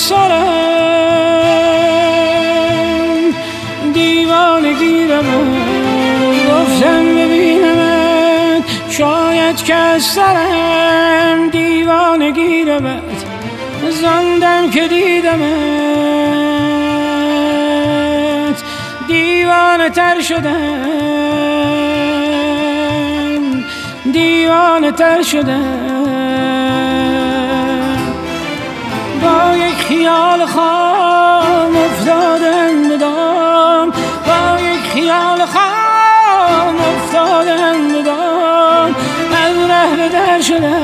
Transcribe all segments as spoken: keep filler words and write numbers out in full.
سرم دیوانگی رو گفتم ببینمت شاید که از سرم دیوانگی رو زندم که دیدمت دیوانه تر شدم دیوانه تر شدم با یک خیال خام افتادم به دام با یک خیال خام افتادم به دام از ره به در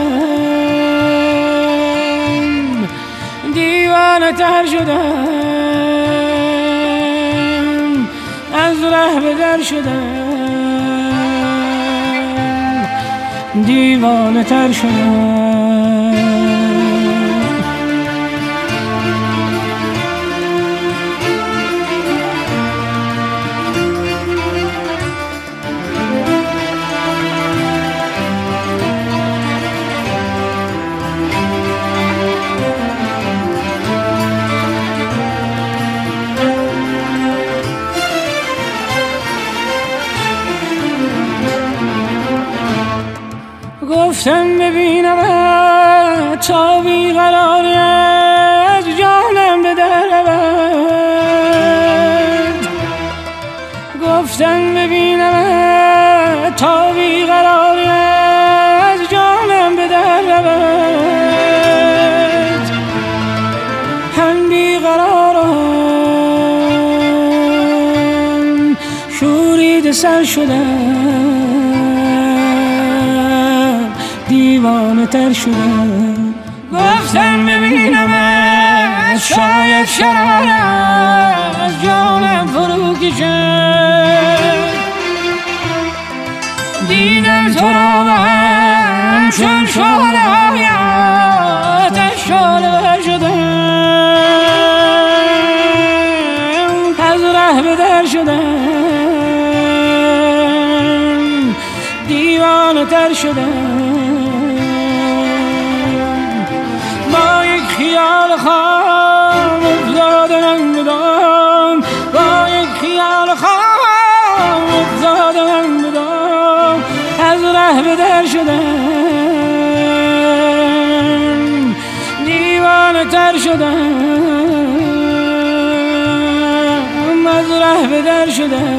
شدم دیوانه تر شدم از ره به در شدم دیوانه تر شدم گفتم ببینم تا بیقراری از جانم به در رود گفتم ببینم تا بیقراری از جانم به در رود هم بیقرارم شورید سر شدم دیوانه تر شدم گفتم ببینم شاید شرار از جانم فرو کشد دیدم تو را و هم چون شعله های آتش شعله ور شدم از ره به در شدم دیوانه تر شدم خیال خام افتادم به دام با یک خیال خام افتادم به دام از ره به در شدم دیوانه تر شدم از ره به در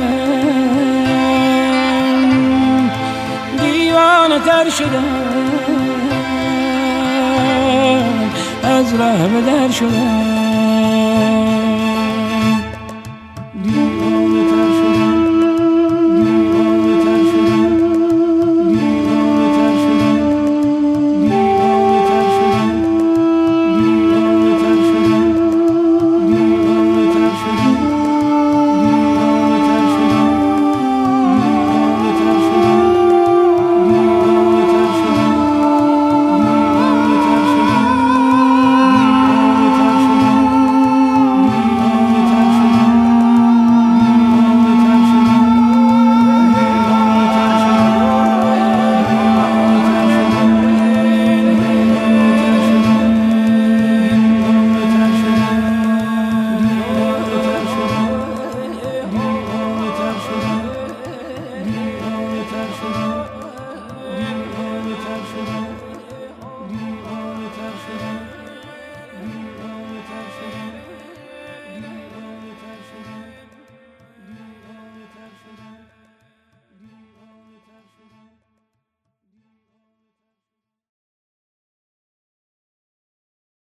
شدم دیوانه تر شدم از ره به در شدم